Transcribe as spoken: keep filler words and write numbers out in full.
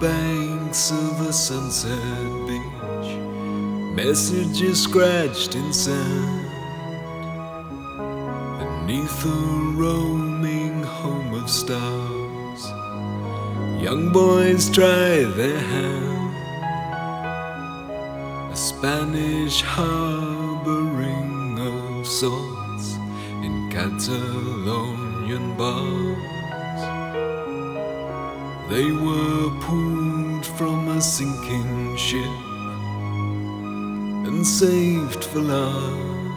banks of a sunset beach, messages scratched in sand. Beneath a roaming home of stars, young boys try their hand. A Spanish harboring of sorts in Catalonian bars. They were pulled from a sinking ship and saved for life.